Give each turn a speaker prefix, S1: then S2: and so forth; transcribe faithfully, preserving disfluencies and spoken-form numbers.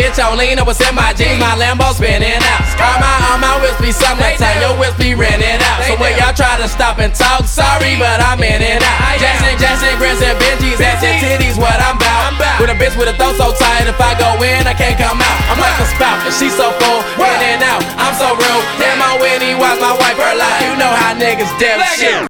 S1: bitch on lean, I was in my jeans, my Lambo spinning out. All my, all my whips be summertime, your whips be renting out. So when y'all try to stop and talk, sorry, but I'm in and out. Jackson, Jackson, grins and Benjis, ass and titties, what I'm bout. With a bitch with a throat so tight, if I go in, I can't come out. I'm like a spout, and she so full, in and out. I'm so real, damn, my Winnie, watch my wife her life. You know how niggas deaf shit.